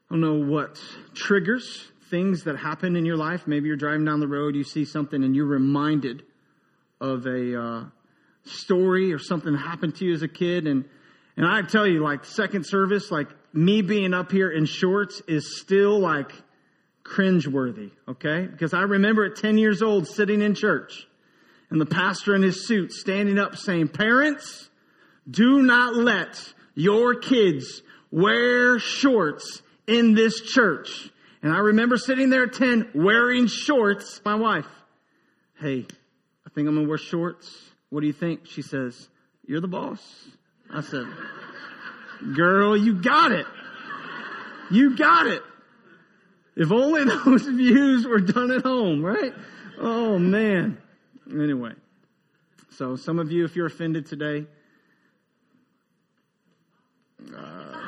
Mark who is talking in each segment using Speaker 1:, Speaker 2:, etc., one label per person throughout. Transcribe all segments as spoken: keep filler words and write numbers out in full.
Speaker 1: I don't know what triggers things that happen in your life. Maybe you're driving down the road, you see something, and you're reminded of a uh, story or something that happened to you as a kid. And and I tell you, like, second service, like, me being up here in shorts is still, like, cringeworthy, okay? Because I remember at ten years old sitting in church, and the pastor in his suit standing up saying, "Parents, do not let your kids wear shorts in this church." And I remember sitting there at ten wearing shorts. My wife, "Hey, I think I'm going to wear shorts. What do you think?" She says, "You're the boss." I said, "Girl, you got it. You got it." If only those views were done at home, right? Oh, man. Anyway, so some of you, if you're offended today, uh,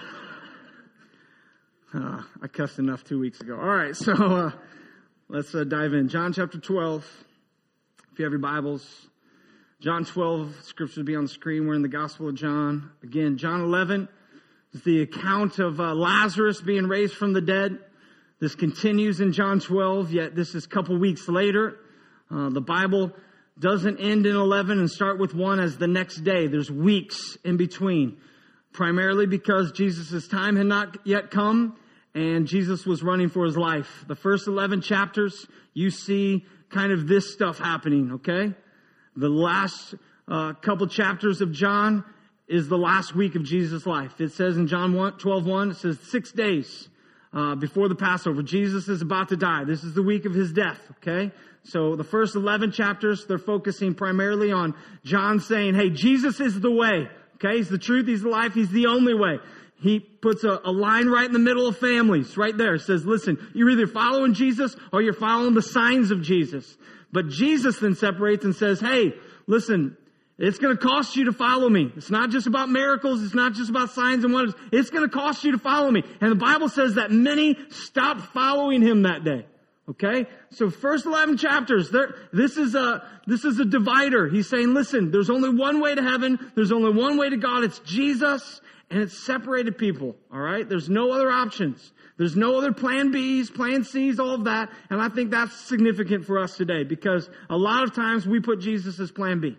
Speaker 1: uh, I cussed enough two weeks ago. All right, so uh, let's uh, dive in. John chapter twelve. If you have your Bibles, John twelve, scripture will be on the screen. We're in the Gospel of John. Again, John eleven is the account of uh, Lazarus being raised from the dead. This continues in John twelve, yet this is a couple weeks later. Uh, the Bible doesn't end in eleven and start with one as the next day. There's weeks in between, primarily because Jesus' time had not yet come and Jesus was running for his life. The first eleven chapters, you see kind of this stuff happening, okay? The last uh, couple chapters of John is the last week of Jesus' life. It says in John twelve one, it says six days uh, before the Passover, Jesus is about to die. This is the week of his death, okay? So the first eleven chapters, they're focusing primarily on John saying, hey, Jesus is the way, okay? He's the truth, he's the life, he's the only way. He puts a, a line right in the middle of families, right there. It says, listen, you're either following Jesus or you're following the signs of Jesus. But Jesus then separates and says, hey, listen, it's going to cost you to follow me. It's not just about miracles. It's not just about signs and wonders. It's going to cost you to follow me. And the Bible says that many stopped following him that day. Okay? So first eleven chapters, there, this is a, this is a divider. He's saying, listen, there's only one way to heaven. There's only one way to God. It's Jesus. And it's separated people. All right? There's no other options. There's no other plan B's, plan C's, all of that. And I think that's significant for us today because a lot of times we put Jesus as plan B.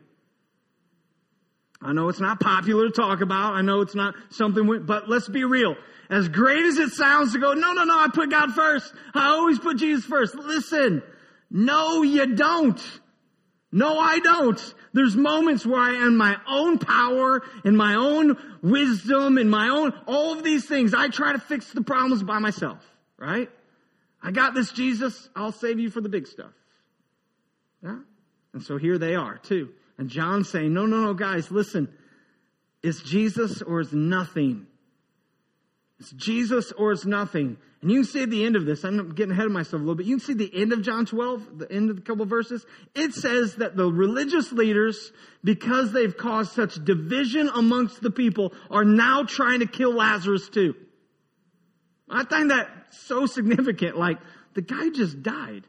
Speaker 1: I know it's not popular to talk about. I know it's not something, we, but let's be real. As great as it sounds to go, no, no, no, I put God first. I always put Jesus first. Listen, no, you don't. No, I don't. There's moments where I am my own power and my own wisdom and my own, all of these things. I try to fix the problems by myself, right? I got this, Jesus. I'll save you for the big stuff. Yeah? And so here they are too. And John's saying, no, no, no, guys, listen. It's Jesus or it's nothing. It's Jesus or it's nothing. And you can see at the end of this, I'm getting ahead of myself a little bit. You can see the end of John twelve, the end of the couple of verses. It says that the religious leaders, because they've caused such division amongst the people, are now trying to kill Lazarus too. I find that so significant. Like, the guy just died.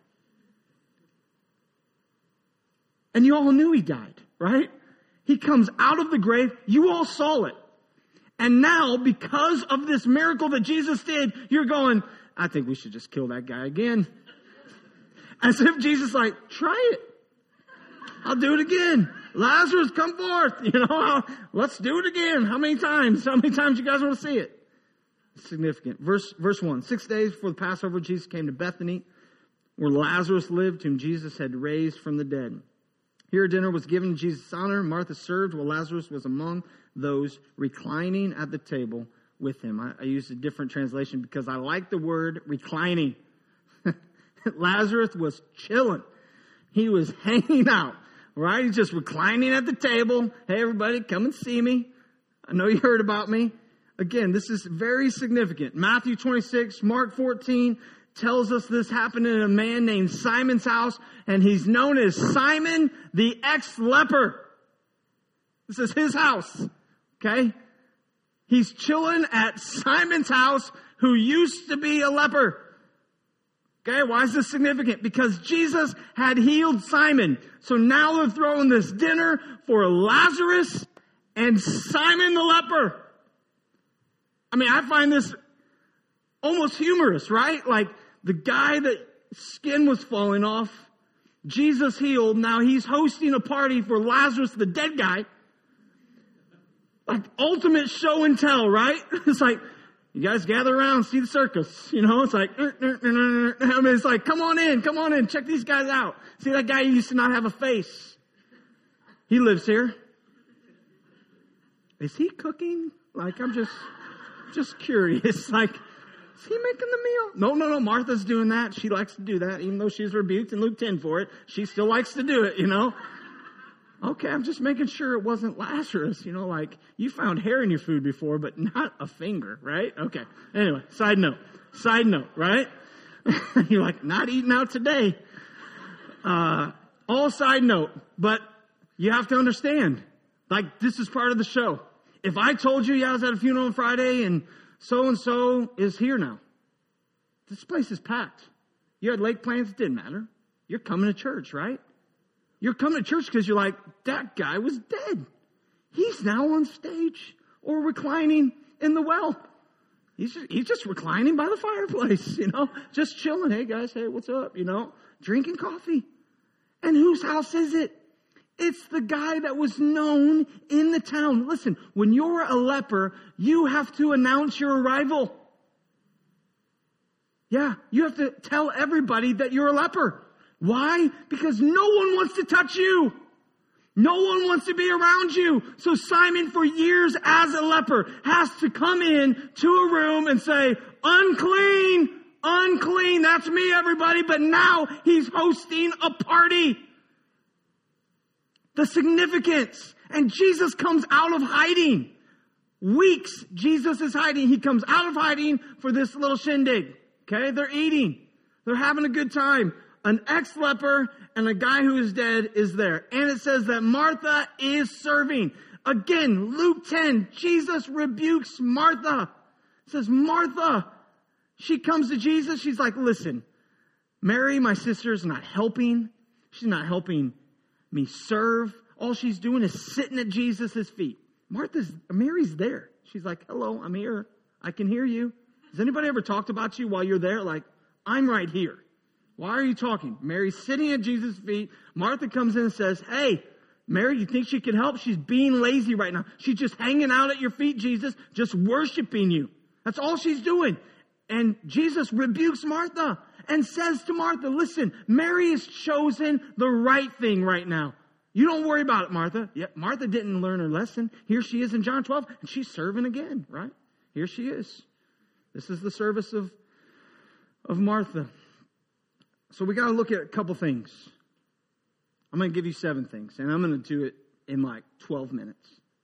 Speaker 1: And you all knew he died, right? He comes out of the grave. You all saw it. And now, because of this miracle that Jesus did, you're going, I think we should just kill that guy again. As if Jesus like, try it. I'll do it again. Lazarus, come forth. You know, let's do it again. How many times? How many times you guys want to see it? It's significant. Verse, verse one, six days before the Passover, Jesus came to Bethany, where Lazarus lived, whom Jesus had raised from the dead. Here a dinner was given in Jesus' honor. Martha served while Lazarus was among those reclining at the table with him. I, I used a different translation because I like the word reclining. Lazarus was chilling. He was hanging out, right? He's just reclining at the table. Hey, everybody, come and see me. I know you heard about me. Again, this is very significant. Matthew twenty-six, Mark fourteen tells us this happened in a man named Simon's house, and he's known as Simon the ex-leper. This is his house, okay? He's chilling at Simon's house, who used to be a leper. Okay, why is this significant? Because Jesus had healed Simon. So now they're throwing this dinner for Lazarus and Simon the leper. I mean, I find this almost humorous, right? Like the guy that skin was falling off, Jesus healed. Now he's hosting a party for Lazarus, the dead guy. Like ultimate show and tell, right? It's like, you guys gather around, see the circus. You know, it's like, I mean, it's like, come on in, come on in, check these guys out. See that guy who used to not have a face? He lives here. Is he cooking? Like, I'm just, just curious. Like, is he making the meal? No, no, no. Martha's doing that. She likes to do that. Even though she's rebuked in Luke ten for it, she still likes to do it, you know. Okay, I'm just making sure it wasn't Lazarus. You know, like, you found hair in your food before, but not a finger, right? Okay. Anyway, side note. Side note, right? You're like, not eating out today. Uh, all side note. But you have to understand, like, this is part of the show. If I told you, yeah, I was at a funeral on Friday and so-and-so is here now. This place is packed. You had lake plans, it didn't matter. You're coming to church, right? You're coming to church because you're like, that guy was dead. He's now on stage or reclining in the well. He's just, he's just reclining by the fireplace, you know, just chilling. Hey, guys, hey, what's up? You know, drinking coffee. And whose house is it? It's the guy that was known in the town. Listen, when you're a leper, you have to announce your arrival. Yeah, you have to tell everybody that you're a leper. Why? Because no one wants to touch you. No one wants to be around you. So Simon, for years as a leper, has to come in to a room and say, unclean, unclean. That's me, everybody. But now he's hosting a party. The significance. And Jesus comes out of hiding. Weeks, Jesus is hiding. He comes out of hiding for this little shindig. Okay? They're eating. They're having a good time. An ex-leper and a guy who is dead is there. And it says that Martha is serving. Again, Luke ten, Jesus rebukes Martha. It says, Martha, she comes to Jesus. She's like, listen, Mary, my sister, is not helping. She's not helping me serve. All she's doing is sitting at Jesus' feet. Martha's, Mary's there. She's like, hello, I'm here. I can hear you. Has anybody ever talked about you while you're there? Like, I'm right here. Why are you talking? Mary's sitting at Jesus' feet. Martha comes in and says, hey, Mary, you think she can help? She's being lazy right now. She's just hanging out at your feet, Jesus, just worshiping you. That's all she's doing. And Jesus rebukes Martha and says to Martha, listen, Mary has chosen the right thing right now. You don't worry about it, Martha. Yeah, Martha didn't learn her lesson. Here she is in John twelve, and she's serving again, right? Here she is. This is the service of, of Martha. So we got to look at a couple things. I'm going to give you seven things, and I'm going to do it in like twelve minutes.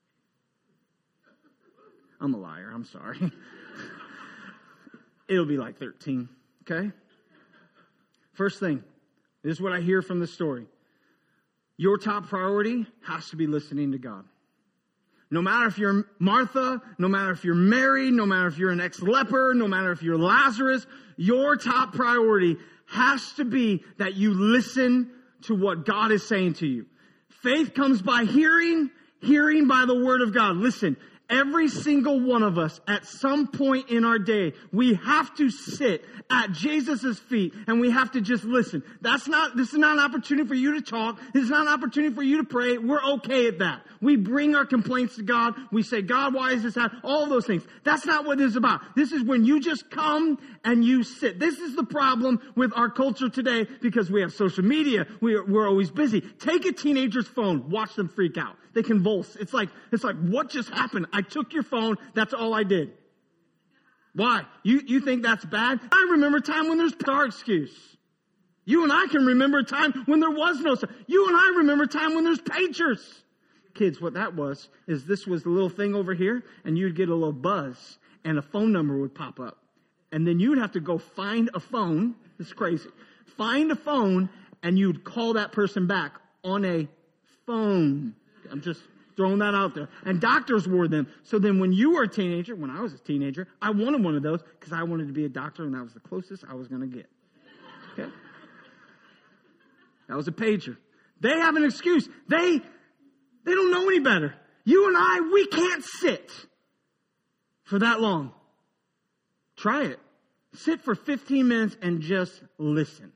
Speaker 1: I'm a liar. I'm sorry. It'll be like thirteen, okay? First thing, this is what I hear from the story. Your top priority has to be listening to God. No matter if you're Martha, no matter if you're Mary, no matter if you're an ex-leper, no matter if you're Lazarus, your top priority has to be that you listen to what God is saying to you. Faith comes by hearing, hearing by the word of God. Listen, every single one of us at some point in our day, we have to sit at Jesus' feet and we have to just listen. That's not, this is not an opportunity for you to talk. This is not an opportunity for you to pray. We're okay at that. We bring our complaints to God. We say, God, why is this happening? All of those things. That's not what this is about. This is when you just come and you sit. This is the problem with our culture today because we have social media. We're, we're always busy. Take a teenager's phone. Watch them freak out. They convulse. It's like, it's like, what just happened? I took your phone. That's all I did. Why? You, you think that's bad? I remember a time when there's our excuse. You and I can remember a time when there was no. You and I remember a time when there's pagers. Kids, what that was is this was the little thing over here, and you'd get a little buzz, and a phone number would pop up. And then you'd have to go find a phone. It's crazy. Find a phone, and you'd call that person back on a phone. I'm just throwing that out there. And doctors wore them. So then when you were a teenager, when I was a teenager, I wanted one of those because I wanted to be a doctor, and that was the closest I was going to get. Okay? That was a pager. They have an excuse. They, they don't know any better. You and I, we can't sit for that long. Try it. Sit for fifteen minutes and just listen.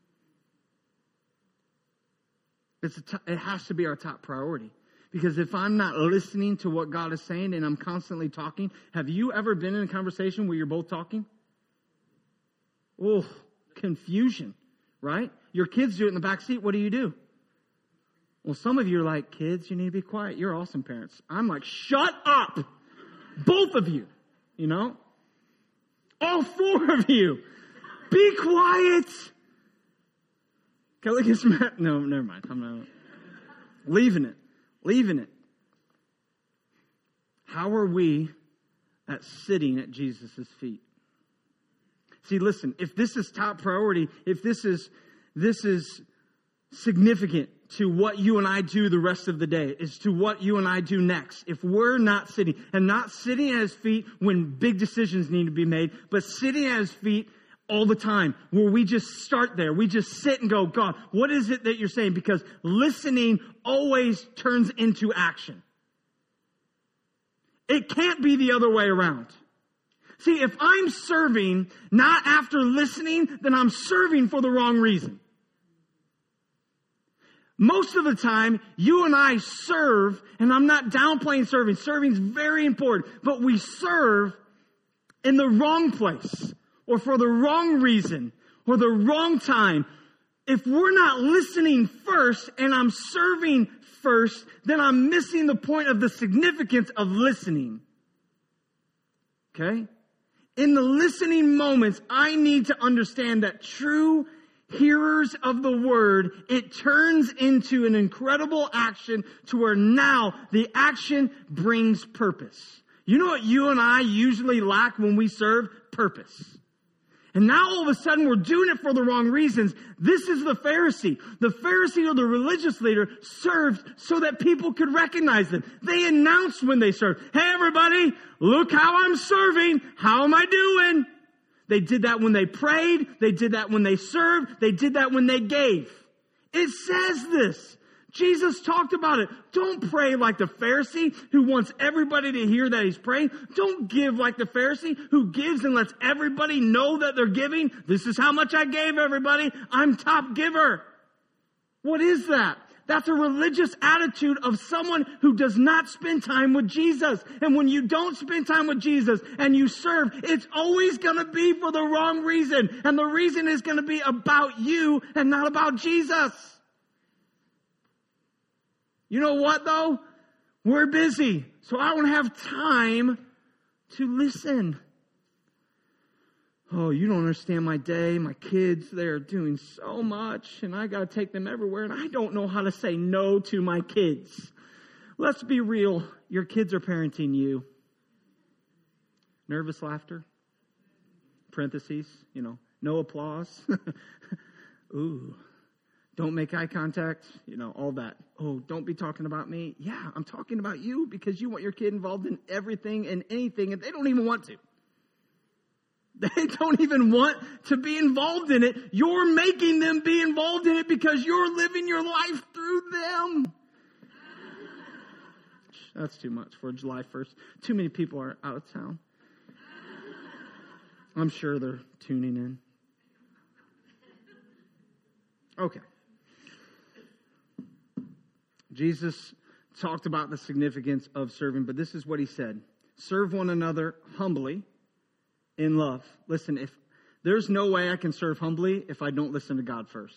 Speaker 1: It's a t- it has to be our top priority. Because if I'm not listening to what God is saying and I'm constantly talking, have you ever been in a conversation where you're both talking? Oh, confusion, right? Your kids do it in the back seat. What do you do? Well, some of you are like, kids, you need to be quiet. You're awesome parents. I'm like, shut up. Both of you, you know? All four of you. Be quiet. Kelly gets mad. No, never mind. I'm not. Leaving it. Leaving it. How are we at sitting at Jesus' feet? See, listen, if this is top priority, if this is this is significant to what you and I do the rest of the day, is to what you and I do next. If we're not sitting, and not sitting at his feet when big decisions need to be made, but sitting at his feet all the time, where we just start there. We just sit and go, God, what is it that you're saying? Because listening always turns into action. It can't be the other way around. See, if I'm serving not after listening, then I'm serving for the wrong reason. Most of the time, you and I serve, and I'm not downplaying serving. Serving is very important, but we serve in the wrong place, or for the wrong reason, or the wrong time. If we're not listening first, and I'm serving first, then I'm missing the point of the significance of listening. Okay? In the listening moments, I need to understand that true hearers of the word, it turns into an incredible action to where now the action brings purpose. You know what you and I usually lack when we serve? Purpose. And now all of a sudden we're doing it for the wrong reasons. This is the Pharisee. The Pharisee or the religious leader served so that people could recognize them. They announced when they served. Hey everybody, look how I'm serving. How am I doing? They did that when they prayed. They did that when they served. They did that when they gave. It says this. Jesus talked about it. Don't pray like the Pharisee who wants everybody to hear that he's praying. Don't give like the Pharisee who gives and lets everybody know that they're giving. This is how much I gave everybody. I'm top giver. What is that? That's a religious attitude of someone who does not spend time with Jesus. And when you don't spend time with Jesus and you serve, it's always going to be for the wrong reason. And the reason is going to be about you and not about Jesus. You know what, though? We're busy, so I don't have time to listen. Oh, you don't understand my day. My kids, they're doing so much, and I got to take them everywhere, and I don't know how to say no to my kids. Let's be real. Your kids are parenting you. Nervous laughter. Parentheses, you know, no applause. Ooh. Don't make eye contact, you know, all that. Oh, don't be talking about me. Yeah, I'm talking about you because you want your kid involved in everything and anything, and they don't even want to. They don't even want to be involved in it. You're making them be involved in it because you're living your life through them. That's too much for July first. Too many people are out of town. I'm sure they're tuning in. Okay. Jesus talked about the significance of serving, but this is what he said. Serve one another humbly in love. Listen, if there's no way I can serve humbly if I don't listen to God first.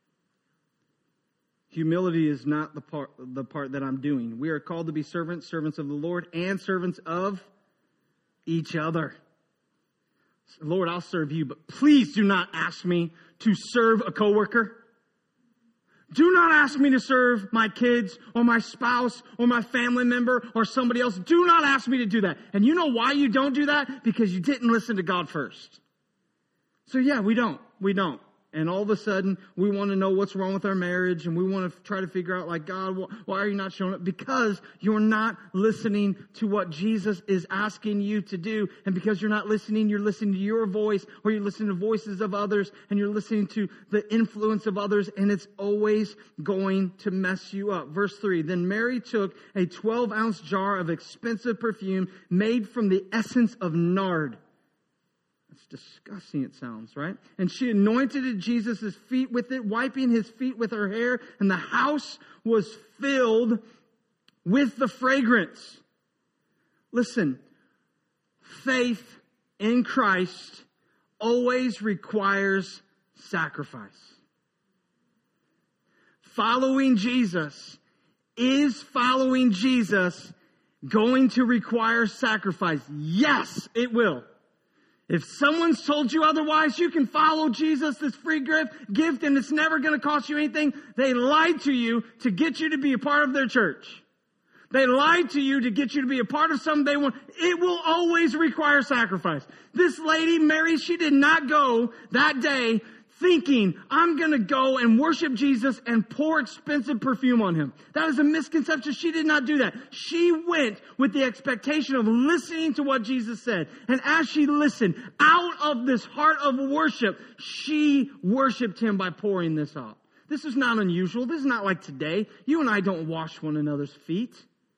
Speaker 1: Humility is not the part, the part that I'm doing. We are called to be servants, servants of the Lord, and servants of each other. Lord, I'll serve you, but please do not ask me to serve a coworker. Do not ask me to serve my kids or my spouse or my family member or somebody else. Do not ask me to do that. And you know why you don't do that? Because you didn't listen to God first. So yeah, we don't. We don't. And all of a sudden, we want to know what's wrong with our marriage, and we want to try to figure out, like, God, why are you not showing up? Because you're not listening to what Jesus is asking you to do. And because you're not listening, you're listening to your voice, or you're listening to voices of others, and you're listening to the influence of others, and it's always going to mess you up. Verse three, then Mary took a twelve-ounce jar of expensive perfume made from the essence of nard. That's disgusting it sounds, right? And she anointed Jesus' feet with it, wiping his feet with her hair, and the house was filled with the fragrance. Listen, faith in Christ always requires sacrifice. Following Jesus is following Jesus going to require sacrifice? Yes, it will. If someone's told you otherwise, you can follow Jesus, this free gift, gift, and it's never going to cost you anything. They lied to you to get you to be a part of their church. They lied to you to get you to be a part of something they want. It will always require sacrifice. This lady, Mary, she did not go that day thinking, I'm going to go and worship Jesus and pour expensive perfume on him. That is a misconception. She did not do that. She went with the expectation of listening to what Jesus said. And as she listened, out of this heart of worship, she worshiped him by pouring this out. This is not unusual. This is not like today. You and I don't wash one another's feet.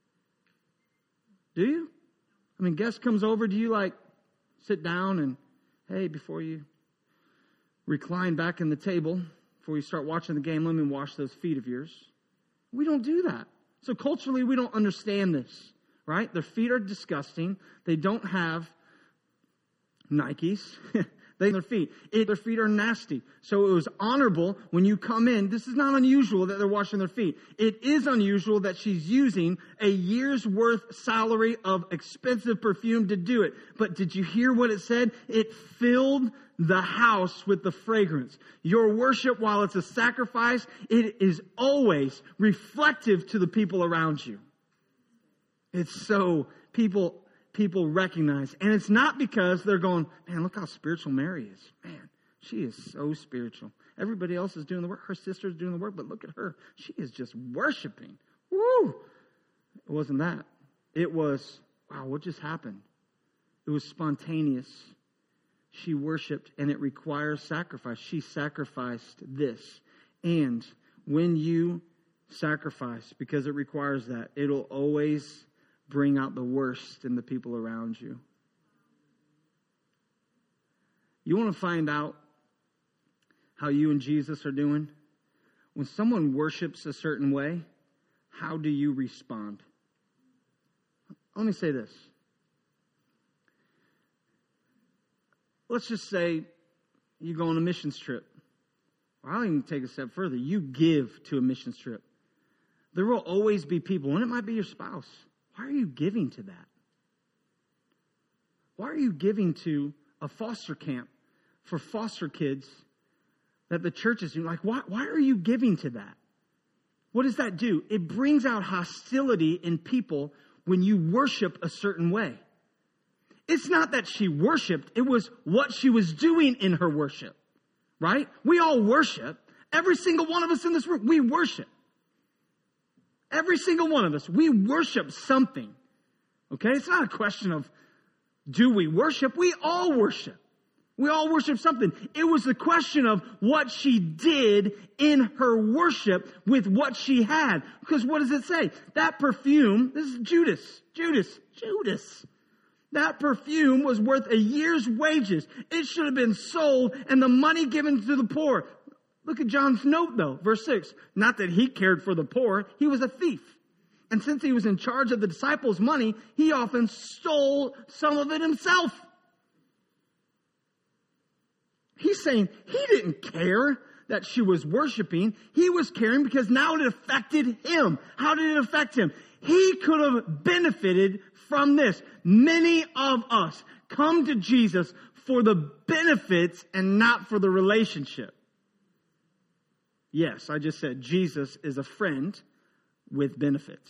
Speaker 1: Do you? I mean, guest comes over, do you like sit down and, hey, before you recline back in the table, before you start watching the game, let me wash those feet of yours? We don't do that. So culturally, we don't understand this, right? Their feet are disgusting. They don't have Nikes. They, their feet. It, their feet are nasty. So it was honorable when you come in. This is not unusual that they're washing their feet. It is unusual that she's using a year's worth salary of expensive perfume to do it. But did you hear what it said? It filled the house with the fragrance. Your worship, while it's a sacrifice, it is always reflective to the people around you. It's so people... People recognize. And it's not because they're going, man, look how spiritual Mary is. Man, she is so spiritual. Everybody else is doing the work. Her sister's doing the work, but look at her. She is just worshiping. Woo! It wasn't that. It was, wow, what just happened? It was spontaneous. She worshiped, and it requires sacrifice. She sacrificed this. And when you sacrifice, because it requires that, it'll always bring out the worst in the people around you. You want to find out how you and Jesus are doing? When someone worships a certain way, how do you respond? Let me say this. Let's just say you go on a missions trip. Or I'll even take a step further. You give to a missions trip. There will always be people, and it might be your spouse. Why are you giving to that? Why are you giving to a foster camp for foster kids that the church is doing? Like, why, why are you giving to that? What does that do? It brings out hostility in people when you worship a certain way. It's not that she worshiped. It was what she was doing in her worship, right? We all worship. Every single one of us in this room, we worship. Every single one of us, we worship something. Okay? It's not a question of, do we worship? We all worship. We all worship something. It was the question of what she did in her worship with what she had. Because what does it say? That perfume, this is Judas, Judas, Judas. That perfume was worth a year's wages. It should have been sold and the money given to the poor. Look at John's note, though, verse six. Not that he cared for the poor. He was a thief. And since he was in charge of the disciples' money, he often stole some of it himself. He's saying he didn't care that she was worshiping. He was caring because now it affected him. How did it affect him? He could have benefited from this. Many of us come to Jesus for the benefits and not for the relationship. Yes, I just said Jesus is a friend with benefits.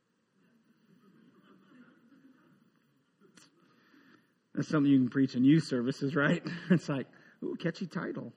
Speaker 1: That's something you can preach in youth services, right? It's like, ooh, catchy title.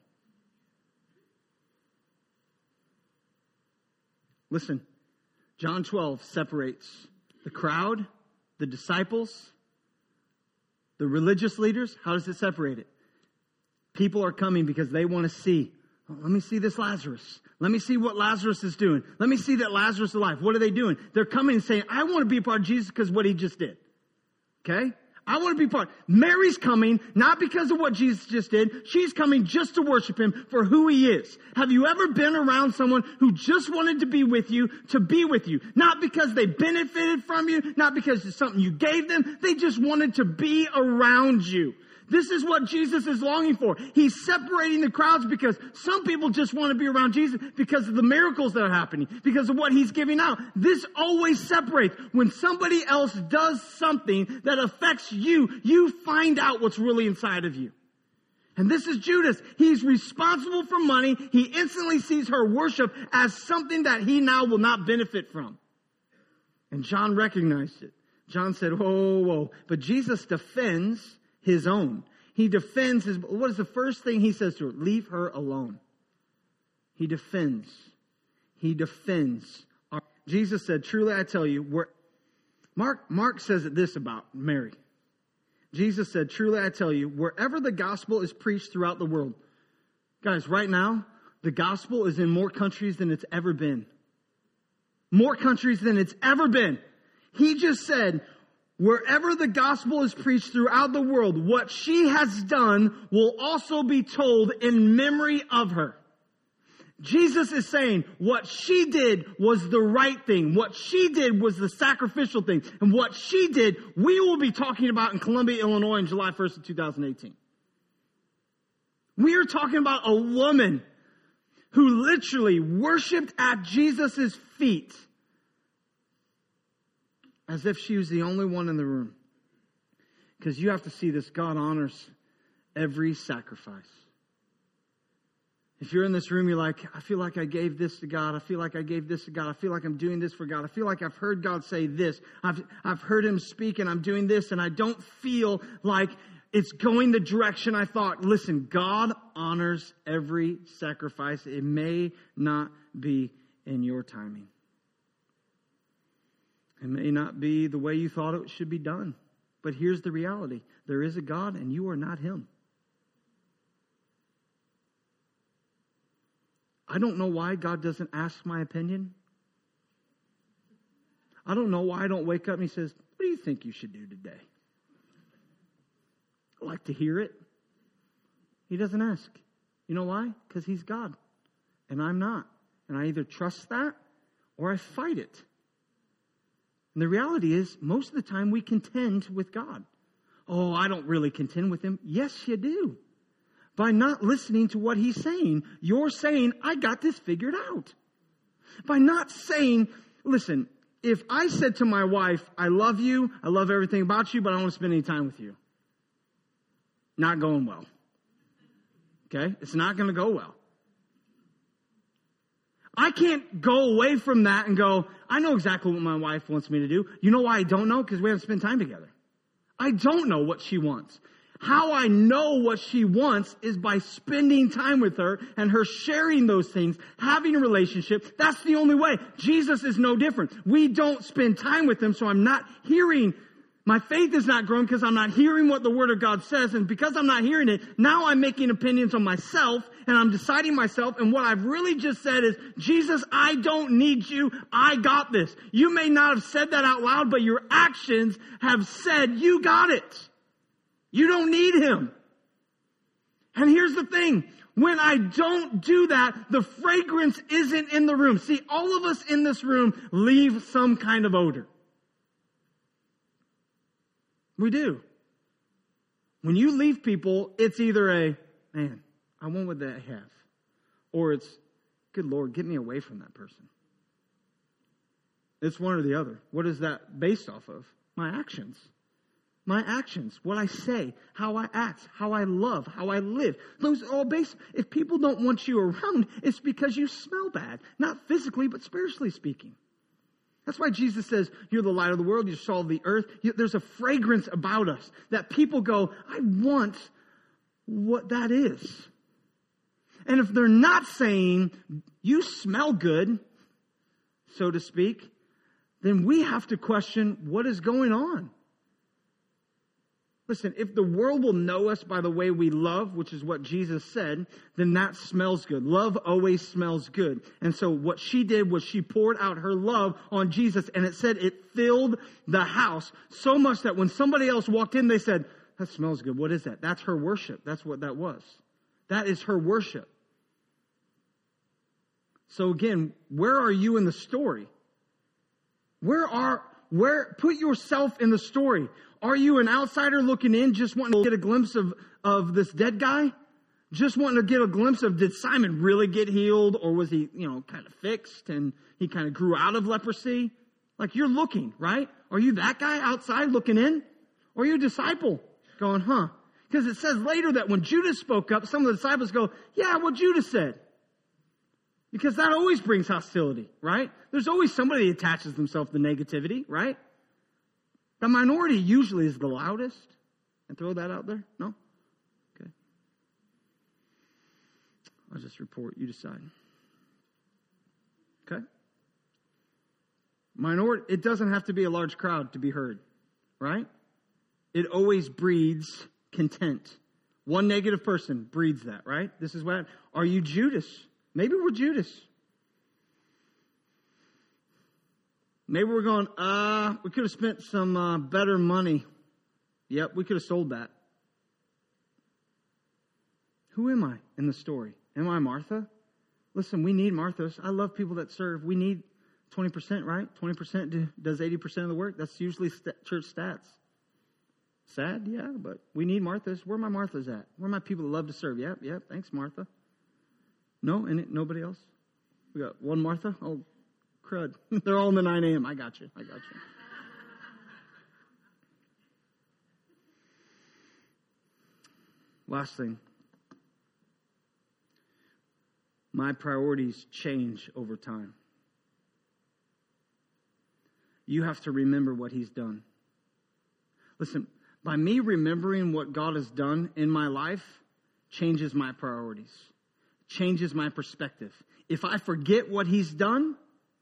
Speaker 1: Listen, John twelve separates the crowd, the disciples, the religious leaders. How does it separate it? People are coming because they want to see. Let me see this Lazarus. Let me see what Lazarus is doing. Let me see that Lazarus is alive. What are they doing? They're coming and saying, I want to be a part of Jesus because what he just did. Okay? I want to be part. Mary's coming, not because of what Jesus just did. She's coming just to worship him for who he is. Have you ever been around someone who just wanted to be with you, to be with you? Not because they benefited from you, not because it's something you gave them. They just wanted to be around you. This is what Jesus is longing for. He's separating the crowds because some people just want to be around Jesus because of the miracles that are happening, because of what he's giving out. This always separates. When somebody else does something that affects you, you find out what's really inside of you. And this is Judas. He's responsible for money. He instantly sees her worship as something that he now will not benefit from. And John recognized it. John said, whoa, whoa. But Jesus defends his own. He defends his, what is the first thing he says to her? Leave her alone. He defends. He defends. Jesus said, truly I tell you, where, Mark, Mark says this about Mary. Jesus said, truly I tell you, wherever the gospel is preached throughout the world. Guys, right now, the gospel is in more countries than it's ever been. More countries than it's ever been. He just said, wherever the gospel is preached throughout the world, what she has done will also be told in memory of her. Jesus is saying what she did was the right thing. What she did was the sacrificial thing. And what she did, we will be talking about in Columbia, Illinois on July first of two thousand eighteen. We are talking about a woman who literally worshiped at Jesus' feet as if she was the only one in the room. Because you have to see this. God honors every sacrifice. If you're in this room, you're like, I feel like I gave this to God. I feel like I gave this to God. I feel like I'm doing this for God. I feel like I've heard God say this. I've, I've heard him speak and I'm doing this and I don't feel like it's going the direction I thought. Listen, God honors every sacrifice. It may not be in your timing. It may not be the way you thought it should be done. But here's the reality. There is a God and you are not him. I don't know why God doesn't ask my opinion. I don't know why I don't wake up and he says, what do you think you should do today? I like to hear it. He doesn't ask. You know why? Because he's God and I'm not. And I either trust that or I fight it. And the reality is, most of the time we contend with God. Oh, I don't really contend with him. Yes, you do. By not listening to what he's saying, you're saying, I got this figured out. By not saying, listen, if I said to my wife, I love you, I love everything about you, but I don't want to spend any time with you. Not going well. Okay? It's not going to go well. I can't go away from that and go, I know exactly what my wife wants me to do. You know why I don't know? Because we haven't spent time together. I don't know what she wants. How I know what she wants is by spending time with her and her sharing those things, having a relationship. That's the only way. Jesus is no different. We don't spend time with him, so I'm not hearing. My faith is not growing because I'm not hearing what the Word of God says. And because I'm not hearing it, now I'm making opinions on myself and I'm deciding myself. And what I've really just said is, Jesus, I don't need you. I got this. You may not have said that out loud, but your actions have said you got it. You don't need him. And here's the thing. When I don't do that, the fragrance isn't in the room. See, all of us in this room leave some kind of odor. We do. When you leave people, it's either a, man, I want what they have. Or it's, good Lord, get me away from that person. It's one or the other. What is that based off of? My actions. My actions, what I say, how I act, how I love, how I live. Those are all based. If people don't want you around, it's because you smell bad. Not physically, but spiritually speaking. That's why Jesus says, you're the light of the world, you're salt of the earth. There's a fragrance about us that people go, I want what that is. And if they're not saying, you smell good, so to speak, then we have to question what is going on. Listen, if the world will know us by the way we love, which is what Jesus said, then that smells good. Love always smells good. And so what she did was she poured out her love on Jesus, and it said it filled the house so much that when somebody else walked in, they said, that smells good. What is that? That's her worship. That's what that was. That is her worship. So again, where are you in the story? Where are, where, put yourself in the story. Are you an outsider looking in, just wanting to get a glimpse of, of this dead guy? Just wanting to get a glimpse of, did Simon really get healed? Or was he, you know, kind of fixed and he kind of grew out of leprosy? Like, you're looking, right? Are you that guy outside looking in? Or are you a disciple going, huh? Because it says later that when Judas spoke up, some of the disciples go, yeah, what Judas said. Because that always brings hostility, right? There's always somebody that attaches themselves to negativity, right? The minority usually is the loudest. And throw that out there? No? Okay. I'll just report. You decide. Okay? Minority, it doesn't have to be a large crowd to be heard, right? It always breeds content. One negative person breeds that, right? This is what, are you Judas? Maybe we're Judas. Maybe we're going, uh, we could have spent some uh, better money. Yep, we could have sold that. Who am I in the story? Am I Martha? Listen, we need Marthas. I love people that serve. We need twenty percent, right? twenty percent do, does eighty percent of the work. That's usually st- church stats. Sad, yeah, but we need Marthas. Where are my Marthas at? Where are my people that love to serve? Yep, yep, thanks, Martha. No, and it, nobody else? We got one Martha? Oh, crud. They're all in the nine a.m. I got you. I got you. Last thing. My priorities change over time. You have to remember what he's done. Listen, by me remembering what God has done in my life, changes my priorities. Changes my perspective. If I forget what he's done,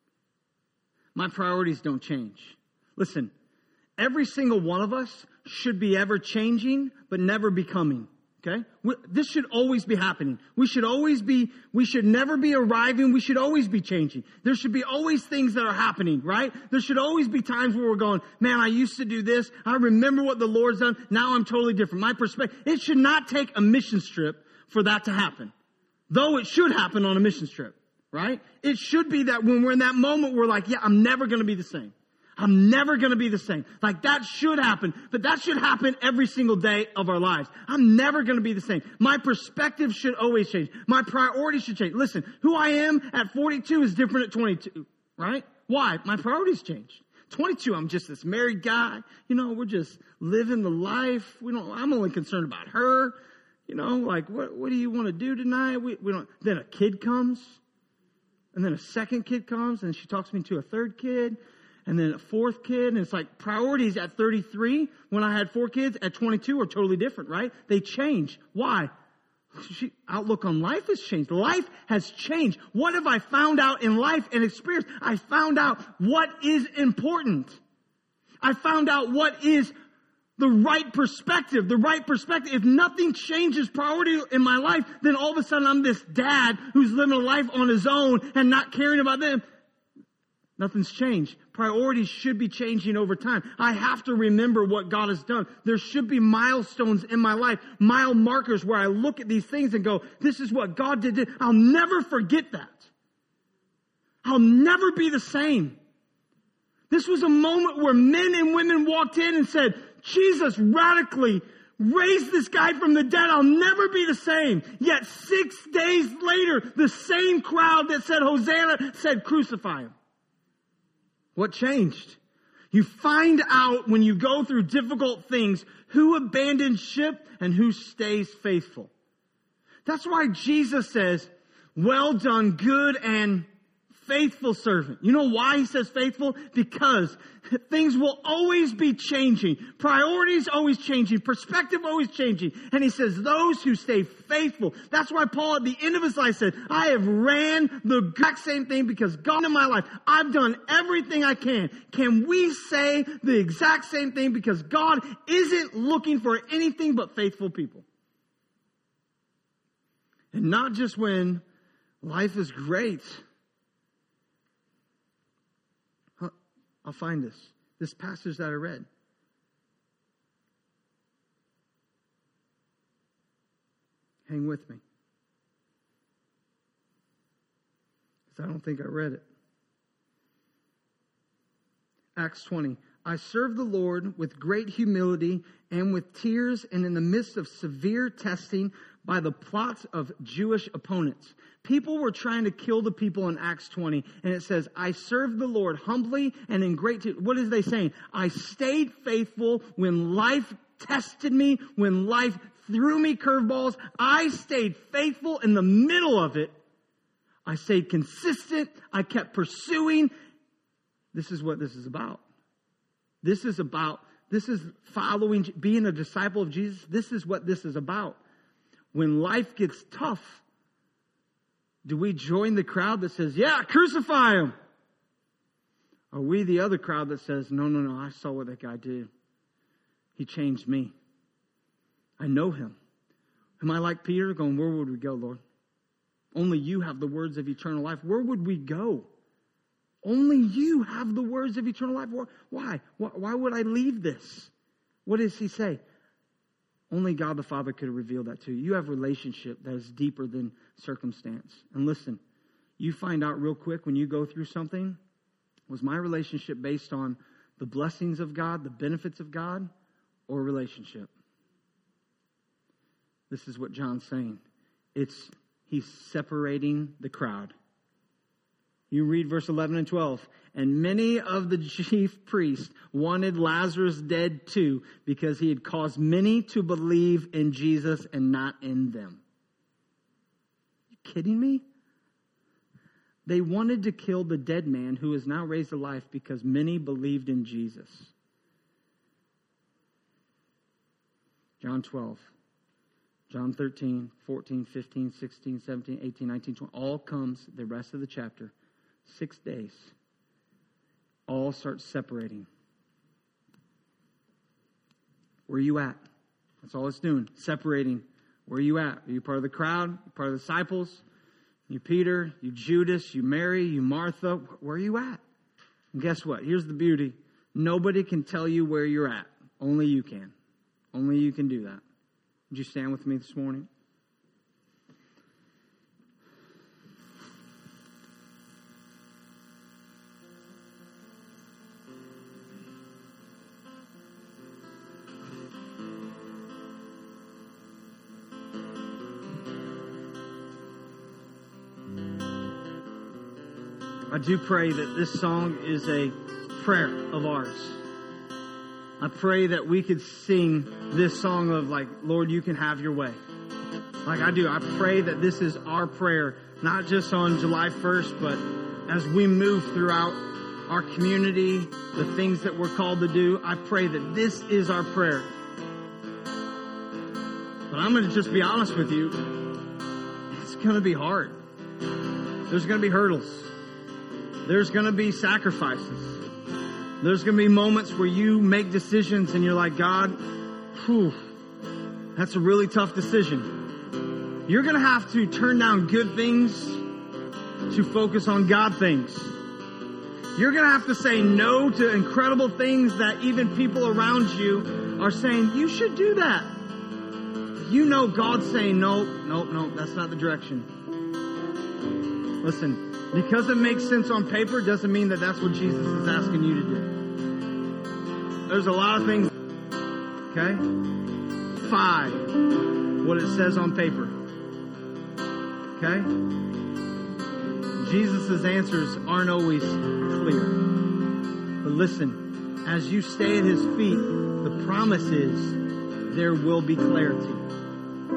Speaker 1: my priorities don't change. Listen, every single one of us should be ever changing, but never becoming. Okay? This should always be happening. We should always be, we should never be arriving. We should always be changing. There should be always things that are happening, right? There should always be times where we're going, man, I used to do this. I remember what the Lord's done. Now I'm totally different. My perspective, it should not take a mission trip for that to happen. Though it should happen on a mission trip, right? It should be that when we're in that moment, we're like, yeah, I'm never going to be the same. I'm never going to be the same. Like, that should happen, but that should happen every single day of our lives. I'm never going to be the same. My perspective should always change. My priorities should change. Listen, who I am at forty-two is different at twenty-two, right? Why? My priorities changed. twenty-two, I'm just this married guy. You know, we're just living the life. We don't, I'm only concerned about her. You know, like, what, what do you want to do tonight? We, we don't, then a kid comes, and then a second kid comes, and she talks me to a third kid, and then a fourth kid, and it's like priorities at thirty-three, when I had four kids, at twenty-two are totally different, right? They change. Why? She, outlook on life has changed. Life has changed. What have I found out in life and experience? I found out what is important. I found out what is the right perspective, the right perspective. If nothing changes priority in my life, then all of a sudden I'm this dad who's living a life on his own and not caring about them. Nothing's changed. Priorities should be changing over time. I have to remember what God has done. There should be milestones in my life, mile markers where I look at these things and go, this is what God did. I'll never forget that. I'll never be the same. This was a moment where men and women walked in and said, Jesus radically raised this guy from the dead. I'll never be the same. Yet six days later, the same crowd that said Hosanna said crucify him. What changed? You find out when you go through difficult things who abandons ship and who stays faithful. That's why Jesus says, well done, good and faithful servant. You know why he says faithful? Because things will always be changing. Priorities always changing. Perspective always changing. And he says those who stay faithful. That's why Paul at the end of his life said, I have ran the exact same thing because God in my life, I've done everything I can. Can we say the exact same thing because God isn't looking for anything but faithful people? And not just when life is great. I'll find this. This passage that I read. Hang with me. Because I don't think I read it. Acts twenty. I serve the Lord with great humility and with tears and in the midst of severe testing by the plots of Jewish opponents. People were trying to kill the people in Acts twenty. And it says, I served the Lord humbly and in great tears. What is they saying? I stayed faithful when life tested me, when life threw me curveballs. I stayed faithful in the middle of it. I stayed consistent. I kept pursuing. This is what this is about. This is about, this is following, being a disciple of Jesus. This is what this is about. When life gets tough, do we join the crowd that says, yeah, crucify him? Are we the other crowd that says, no, no, no, I saw what that guy did. He changed me. I know him. Am I like Peter going, where would we go, Lord? Only you have the words of eternal life. Where would we go? Only you have the words of eternal life. Why? Why would I leave this? What does he say? Only God the Father could reveal that to you. You have a relationship that is deeper than circumstance. And listen, you find out real quick when you go through something, was my relationship based on the blessings of God, the benefits of God, or relationship? This is what John's saying. It's, he's separating the crowd. You read verse eleven and twelve. And many of the chief priests wanted Lazarus dead too, because he had caused many to believe in Jesus and not in them. You kidding me? They wanted to kill the dead man who is now raised to life because many believed in Jesus. John twelve. John thirteen, fourteen, fifteen, sixteen, seventeen, eighteen, nineteen, twenty. All comes the rest of the chapter. Six days. All start separating. Where are you at? That's all it's doing. Separating. Where are you at? Are you part of the crowd? You part of the disciples? You Peter? You Judas? You Mary? You Martha? Where are you at? And guess what? Here's the beauty. Nobody can tell you where you're at. Only you can. Only you can do that. Would you stand with me this morning? I do pray that this song is a prayer of ours. I pray that we could sing this song of like, Lord, you can have your way. Like I do. I pray that this is our prayer, not just on July first, but as we move throughout our community, the things that we're called to do. I pray that this is our prayer. But I'm going to just be honest with you. It's going to be hard. There's going to be hurdles. There's going to be sacrifices. There's going to be moments where you make decisions and you're like, God, whew, that's a really tough decision. You're going to have to turn down good things to focus on God things. You're going to have to say no to incredible things that even people around you are saying, you should do that. You know God's saying, no, no, no, that's not the direction. Listen. Because it makes sense on paper doesn't mean that that's what Jesus is asking you to do. There's a lot of things. Okay? Five. What it says on paper. Okay? Jesus' answers aren't always clear. But listen, as you stay at his feet, the promise is there will be clarity.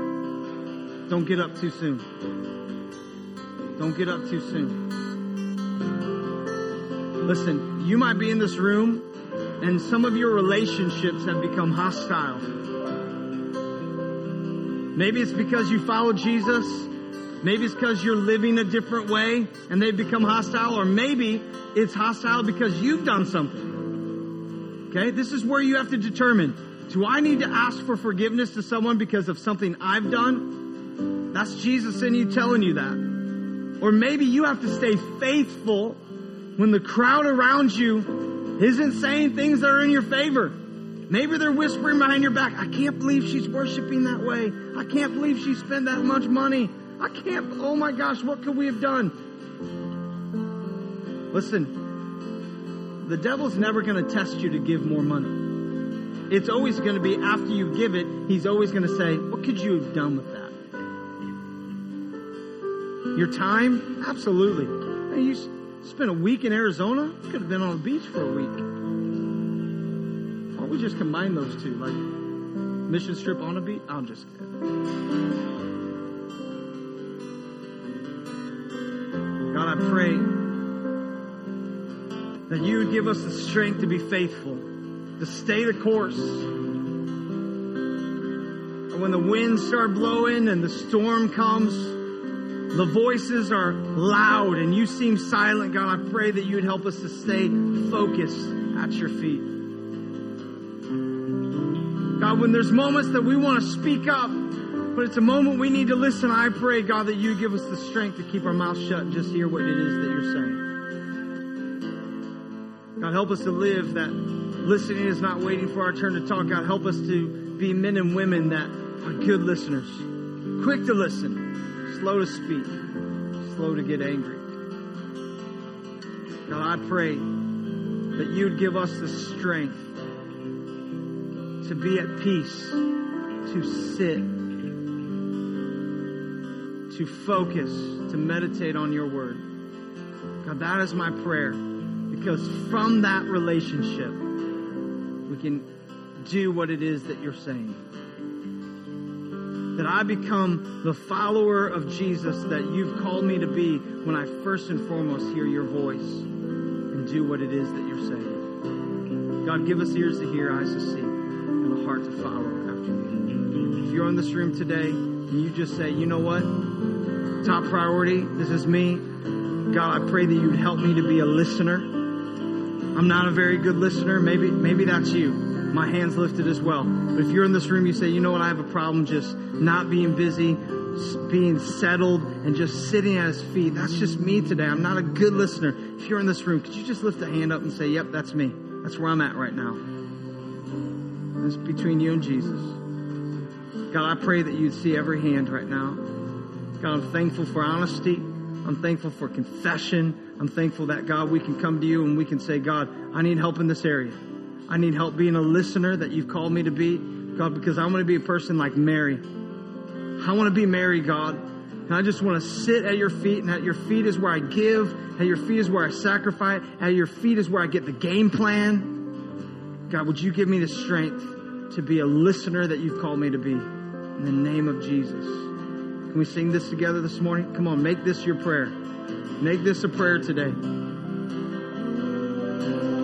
Speaker 1: Don't get up too soon. Don't get up too soon. Listen, you might be in this room and some of your relationships have become hostile. Maybe it's because you follow Jesus. Maybe it's because you're living a different way and they've become hostile. Or maybe it's hostile because you've done something. Okay, this is where you have to determine, do I need to ask for forgiveness to someone because of something I've done? That's Jesus in you telling you that. Or maybe you have to stay faithful when the crowd around you isn't saying things that are in your favor. Maybe they're whispering behind your back, I can't believe she's worshiping that way. I can't believe she spent that much money. I can't, oh my gosh, what could we have done? Listen, the devil's never going to test you to give more money. It's always going to be after you give it, he's always going to say, what could you have done with that? Your time? Absolutely. Hey, you spent a week in Arizona? You could have been on the beach for a week. Why don't we just combine those two? Like, mission trip on a beach? I'm just kidding. God, I pray that you would give us the strength to be faithful, to stay the course. And when the winds start blowing and the storm comes, the voices are loud and you seem silent, God, I pray that you would help us to stay focused at your feet. God, when there's moments that we want to speak up, but it's a moment we need to listen, I pray, God, that you give us the strength to keep our mouth shut and just hear what it is that you're saying. God, help us to live that listening is not waiting for our turn to talk. God, help us to be men and women that are good listeners, quick to listen, slow to speak, slow to get angry. God, I pray that you'd give us the strength to be at peace, to sit, to focus, to meditate on your word. God, that is my prayer, because from that relationship, we can do what it is that you're saying. That I become the follower of Jesus that you've called me to be when I first and foremost hear your voice and do what it is that you're saying. God, give us ears to hear, eyes to see, and a heart to follow after you. If you're in this room today and you just say, you know what? Top priority, this is me. God, I pray that you'd help me to be a listener. I'm not a very good listener. Maybe, maybe that's you. My hand's lifted as well. But if you're in this room, you say, you know what, I have a problem just not being busy, being settled, and just sitting at his feet. That's just me today. I'm not a good listener. If you're in this room, could you just lift a hand up and say, yep, that's me. That's where I'm at right now. It's between you and Jesus. God, I pray that you'd see every hand right now. God, I'm thankful for honesty. I'm thankful for confession. I'm thankful that, God, we can come to you and we can say, God, I need help in this area. I need help being a listener that you've called me to be. God, because I want to be a person like Mary. I want to be Mary, God. And I just want to sit at your feet, and at your feet is where I give. At your feet is where I sacrifice. At your feet is where I get the game plan. God, would you give me the strength to be a listener that you've called me to be? In the name of Jesus. Can we sing this together this morning? Come on, make this your prayer. Make this a prayer today.